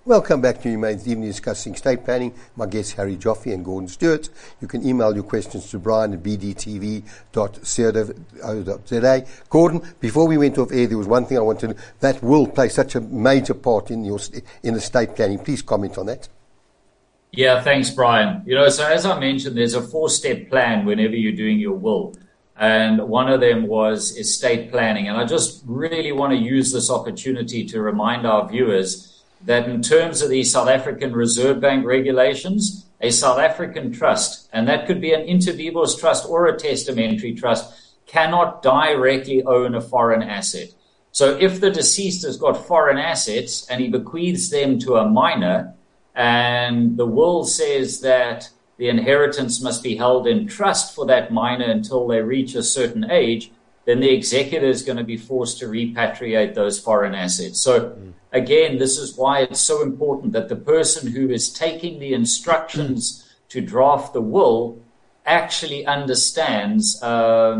Welcome back to Humane Evening discussing estate planning. My guests Harry Joffe and Gordon Stewart. You can email your questions to Brian at bdtv.co.za. Gordon, before we went off air, there was one thing I wanted to, that will play such a major part in estate planning. Please comment on that. Yeah, thanks, Brian. So as I mentioned, there's a 4-step plan whenever you're doing your will. And one of them was estate planning. And I just really want to use this opportunity to remind our viewers that in terms of the South African Reserve Bank regulations, a South African trust, and that could be an inter vivos trust or a testamentary trust, cannot directly own a foreign asset. So if the deceased has got foreign assets and he bequeaths them to a minor, and the will says that the inheritance must be held in trust for that minor until they reach a certain age, then the executor is going to be forced to repatriate those foreign assets. So again, this is why it's so important that the person who is taking the instructions to draft the will actually understands, a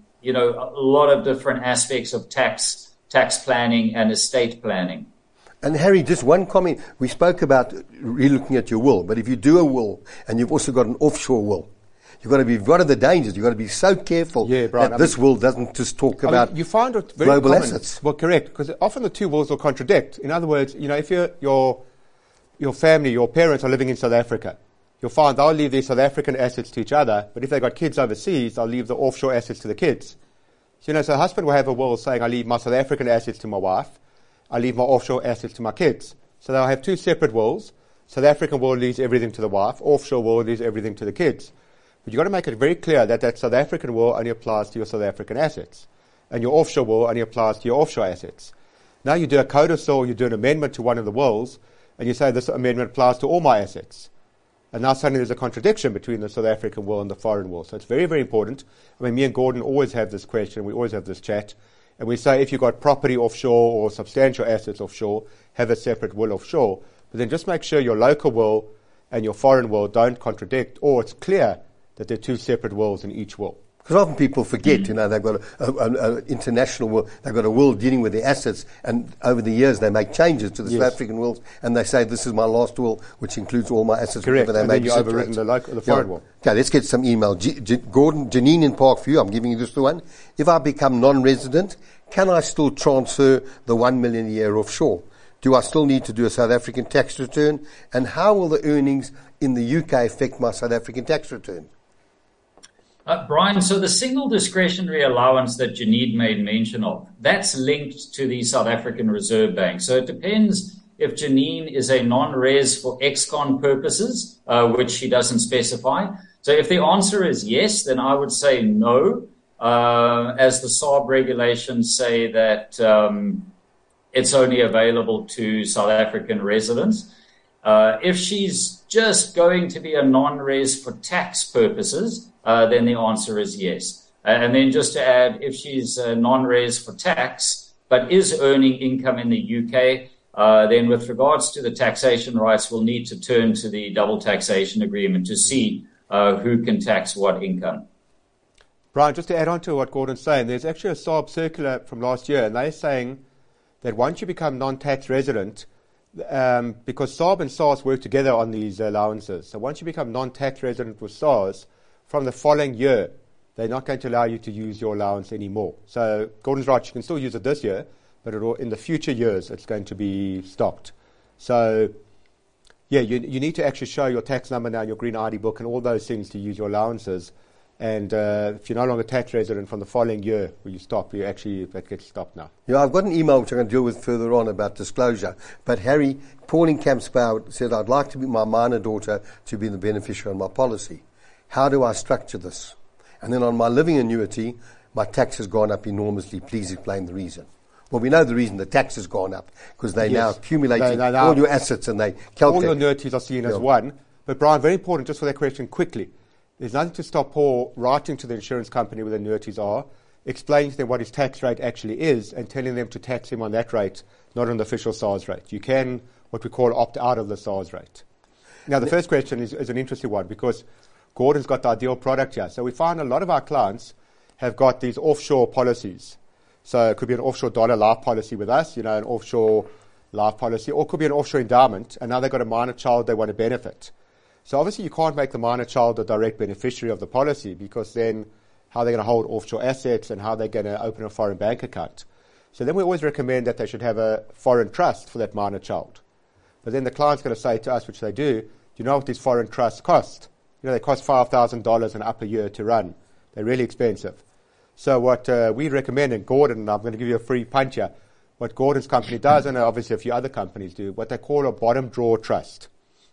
lot of different aspects of tax planning and estate planning. And Harry, just one comment. We spoke about relooking at your will, but if you do a will and you've also got an offshore will, you've got to be, what are the dangers? You've got to be so careful that this will doesn't just talk about you find it very global common. assets. Well, correct, because often the two wills will contradict. In other words, if your family, your parents are living in South Africa, you'll find they'll leave their South African assets to each other, but if they've got kids overseas, they'll leave the offshore assets to the kids. So a husband will have a will saying, I leave my South African assets to my wife, I leave my offshore assets to my kids. So they'll have two separate wills. South African will leaves everything to the wife, offshore will leaves everything to the kids. But you've got to make it very clear that South African will only applies to your South African assets, and your offshore will only applies to your offshore assets. Now you do a codicil, you do an amendment to one of the wills, and you say this amendment applies to all my assets. And now suddenly there's a contradiction between the South African will and the foreign will. So it's very, very important. I mean, me and Gordon always have this question, we always have this chat, and we say if you've got property offshore or substantial assets offshore, have a separate will offshore. But then just make sure your local will and your foreign will don't contradict, or it's clear that there are two separate wills in each will. Because often people forget, they've got an international will, they've got a will dealing with their assets, and over the years they make changes to the South African wills, and they say this is my last will, which includes all my assets. Correct, they and make then you've overwritten the foreign will. Okay, let's get some email. Gordon, Janine in Parkview, I'm giving you just the one. If I become non-resident, can I still transfer the 1 million a year offshore? Do I still need to do a South African tax return? And how will the earnings in the UK affect my South African tax return? Brian, so the single discretionary allowance that Janine made mention of, that's linked to the South African Reserve Bank. So it depends if Janine is a non-res for ex-con purposes, which she doesn't specify. So if the answer is yes, then I would say no, as the SARB regulations say that it's only available to South African residents. If she's just going to be a non-res for tax purposes, then the answer is yes. And then just to add, if she's non-res for tax, but is earning income in the UK, then with regards to the taxation rights, we'll need to turn to the double taxation agreement to see who can tax what income. Brian, just to add on to what Gordon's saying, there's actually a SARB circular from last year, and they're saying that once you become non-tax resident, because SARB and SARS work together on these allowances, so once you become non-tax resident with SARS, from the following year, they're not going to allow you to use your allowance anymore. So Gordon's right, you can still use it this year, but in the future years, it's going to be stopped. So, you need to actually show your tax number now, your green ID book, and all those things to use your allowances. And if you're no longer tax resident from the following year where you stop, that gets stopped now. Yeah, I've got an email which I'm going to deal with further on about disclosure. But Harry, Pauline Campspow said, I'd like to be my minor daughter to be the beneficiary on my policy. How do I structure this? And then on my living annuity, my tax has gone up enormously. Please explain the reason. Well, we know the reason the tax has gone up, because they're now accumulating all your assets and they calculate. All your annuities are seen as one. But Brian, very important, just for that question quickly, there's nothing to stop Paul writing to the insurance company where the annuities are, explaining to them what his tax rate actually is, and telling them to tax him on that rate, not on the official SARS rate. You can, what we call, opt out of the SARS rate. Now, the first question is an interesting one, because Gordon's got the ideal product here. So we find a lot of our clients have got these offshore policies. So it could be an offshore dollar life policy with us, an offshore life policy, or it could be an offshore endowment, and now they've got a minor child they want to benefit. So obviously you can't make the minor child a direct beneficiary of the policy, because then how are they going to hold offshore assets and how are they going to open a foreign bank account? So then we always recommend that they should have a foreign trust for that minor child. But then the client's going to say to us, which they do you know what these foreign trusts cost? You know, they cost $5,000 and up a year to run. They're really expensive. So what we recommend, and Gordon, and I'm going to give you a free punch here, what Gordon's company does, and obviously a few other companies do, what they call a bottom drawer trust.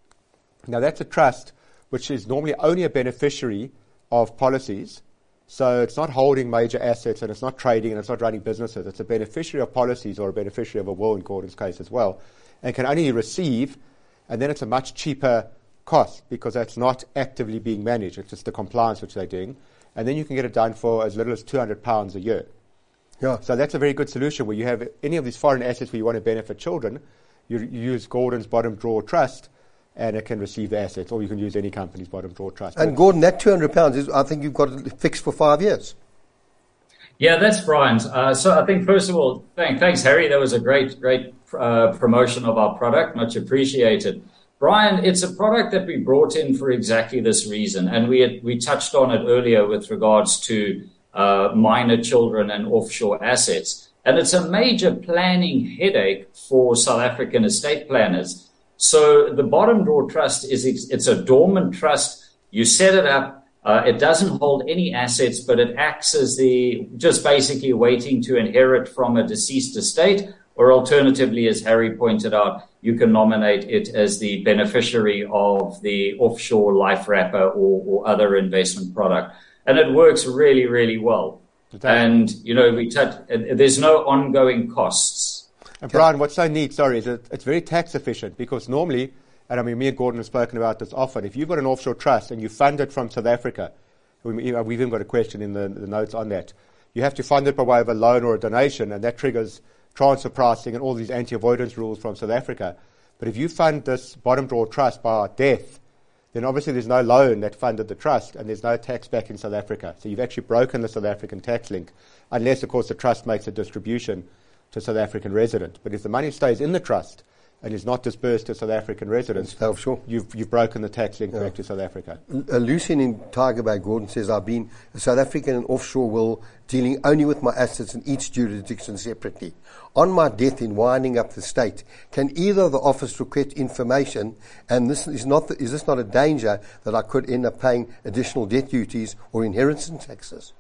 Now that's a trust which is normally only a beneficiary of policies. So it's not holding major assets, and it's not trading, and it's not running businesses. It's a beneficiary of policies, or a beneficiary of a will in Gordon's case as well, and can only receive, and then it's a much cheaper cost because that's not actively being managed. It's just the compliance which they're doing. And then you can get it done for as little as £200 a year. Yeah. So that's a very good solution where you have any of these foreign assets where you want to benefit children. You use Gordon's bottom drawer trust, and it can receive the assets, or you can use any company's bottom drawer trust. And Gordon, that £200 is, I think you've got it fixed for 5 years. Yeah, that's Brian's. So I think, first of all, thanks, Harry. That was a great promotion of our product. Much appreciated. Brian, it's a product that we brought in for exactly this reason. And we touched on it earlier with regards to minor children and offshore assets. And it's a major planning headache for South African estate planners. So the bottom drawer trust it's a dormant trust. You set it up. It doesn't hold any assets, but it acts as just basically waiting to inherit from a deceased estate, or alternatively, as Harry pointed out, you can nominate it as the beneficiary of the offshore life wrapper or other investment product. And it works really, really well. And, you know, there's no ongoing costs. And Brian, what's so neat, is it's very tax efficient, because normally, and I mean, me and Gordon have spoken about this often, if you've got an offshore trust and you fund it from South Africa, we've even got a question in the notes on that, you have to fund it by way of a loan or a donation, and that triggers transfer pricing and all these anti-avoidance rules from South Africa. But if you fund this bottom drawer trust by death, then obviously there's no loan that funded the trust, and there's no tax back in South Africa. So you've actually broken the South African tax link, unless, of course, the trust makes a distribution to a South African resident. But if the money stays in the trust and is not dispersed to South African residents, offshore, you've broken the tax link back to South Africa. Lucien in Tiger Bay, Gordon, says, I've been a South African and offshore will dealing only with my assets in each jurisdiction separately. On my death, in winding up the state, can either of the office request information, and is this not a danger that I could end up paying additional death duties or inheritance taxes?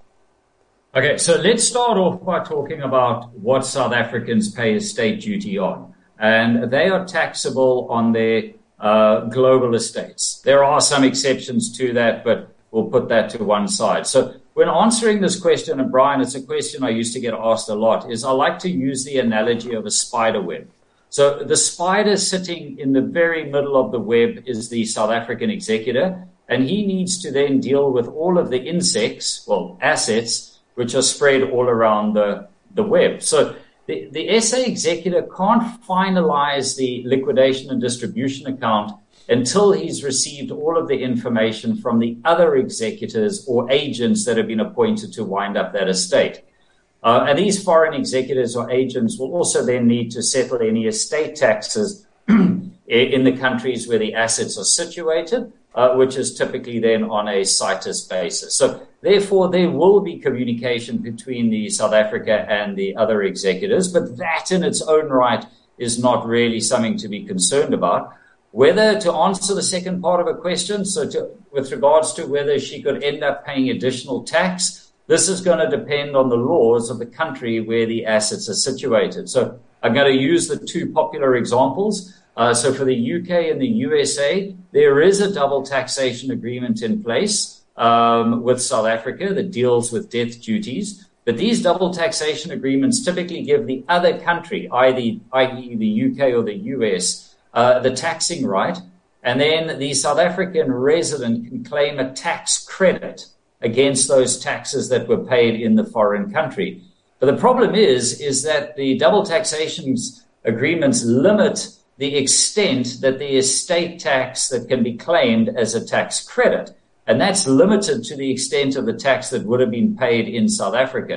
Okay, so let's start off by talking about what South Africans pay estate duty on. And they are taxable on their global estates. There are some exceptions to that, but we'll put that to one side. So when answering this question, and Brian, it's a question I used to get asked a lot, is I like to use the analogy of a spider web. So the spider sitting in the very middle of the web is the South African executor, and he needs to then deal with all of the insects, assets, which are spread all around the web. So the SA executor can't finalize the liquidation and distribution account until he's received all of the information from the other executors or agents that have been appointed to wind up that estate. And these foreign executors or agents will also then need to settle any estate taxes in the countries where the assets are situated, which is typically then on a situs basis. So therefore, there will be communication between the South Africa and the other executors, but that in its own right is not really something to be concerned about. Whether, to answer the second part of a question, with regards to whether she could end up paying additional tax, this is going to depend on the laws of the country where the assets are situated. So I'm going to use the two popular examples. So for the UK and the USA, there is a double taxation agreement in place with South Africa that deals with death duties. But these double taxation agreements typically give the other country, i.e. the UK or the US, the taxing right. And then the South African resident can claim a tax credit against those taxes that were paid in the foreign country. But the problem is that the double taxation agreements limit the extent that the estate tax that can be claimed as a tax credit. And that's limited to the extent of the tax that would have been paid in South Africa.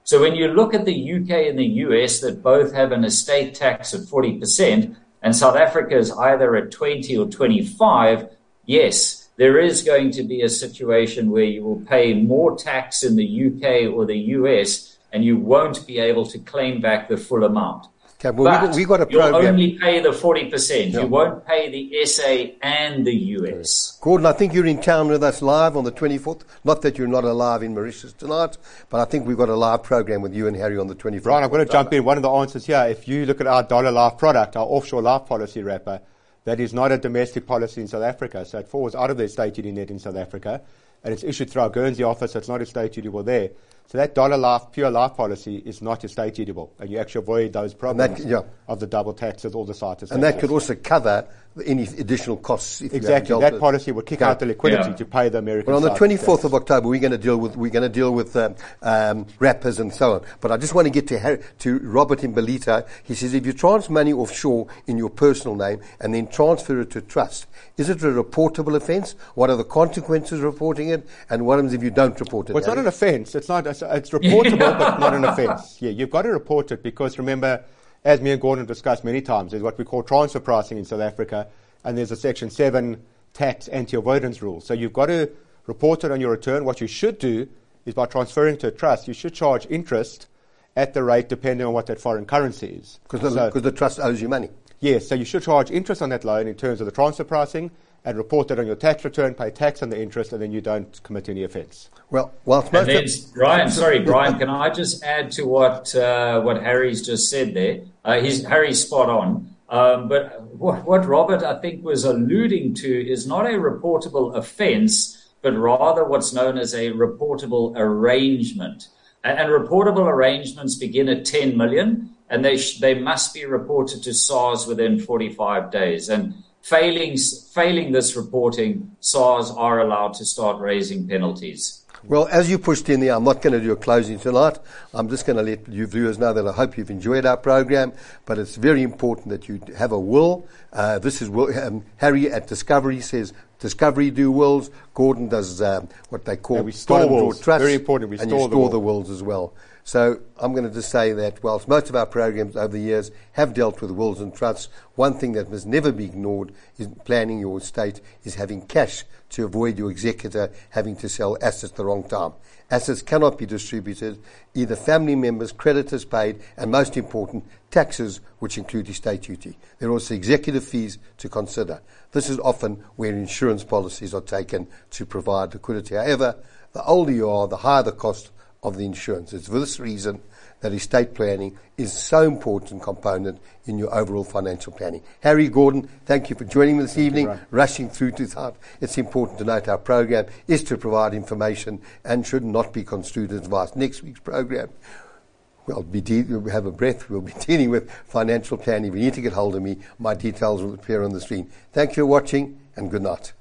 So when you look at the UK and the US that both have an estate tax of 40% and South Africa is either at 20 or 25, yes, there is going to be a situation where you will pay more tax in the UK or the US and you won't be able to claim back the full amount. Okay, well, we got a program. You'll only pay the 40%. Yeah. You won't pay the SA and the US. Gordon, I think you're in town with us live on the 24th. Not that you're not alive in Mauritius tonight, but I think we've got a live program with you and Harry on the 24th. Brian, I've got to jump in. One of the answers here, if you look at our dollar life product, our offshore life policy wrapper, that is not a domestic policy in South Africa. So it falls out of the estate duty net in South Africa, and it's issued through our Guernsey office, so it's not estate dutiable there. So that dollar life, pure life policy is not estate dutiable, and you actually avoid those problems of the double taxes, all the cites. And that could also cover any additional costs. If exactly, that policy would kick out the liquidity to pay the American. Well, on the 24th of October, we're going to deal with wrappers and so on. But I just want to get to Robert in Belito. He says, if you transfer money offshore in your personal name and then transfer it to trust, is it a reportable offence? What are the consequences of reporting it? And what happens if you don't report it? Well, it's not an offence. It's reportable, but not an offence. Yeah, you've got to report it because, remember, as me and Gordon discussed many times, there's what we call transfer pricing in South Africa, and there's a Section 7 tax anti-avoidance rule. So you've got to report it on your return. What you should do is by transferring to a trust, you should charge interest at the rate depending on what that foreign currency is. Because the trust owes you money. Yes, so you should charge interest on that loan in terms of the transfer pricing and report that on your tax return, pay tax on the interest, and then you don't commit any offence. Well, Brian, can I just add to what Harry's just said there? Harry's spot on. But what Robert, I think, was alluding to is not a reportable offence, but rather what's known as a reportable arrangement. And reportable arrangements begin at 10 million, and they must be reported to SARS within 45 days. And failing this reporting, SARS are allowed to start raising penalties. Well, as you pushed in there, I'm not going to do a closing tonight. I'm just going to let you viewers know that I hope you've enjoyed our program, but it's very important that you have a will. This is Harry at Discovery says Discovery do wills. Gordon does what they call we store wills. Trusts, very important. We and store you store the wills as well. So I'm going to just say that whilst most of our programs over the years have dealt with wills and trusts, one thing that must never be ignored in planning your estate is having cash to avoid your executor having to sell assets at the wrong time. Assets cannot be distributed, either family members, creditors paid, and most important, taxes, which include estate duty. There are also executive fees to consider. This is often where insurance policies are taken to provide liquidity. However, the older you are, the higher the cost of the insurance. It's for this reason that estate planning is so important component in your overall financial planning. Harry, Gordon, thank you for joining me this evening. Rushing through to that, it's important to note our program is to provide information and should not be construed as advice. Next week's program, we'll be dealing with financial planning. If you need to get hold of me, my details will appear on the screen. Thank you for watching, and good night.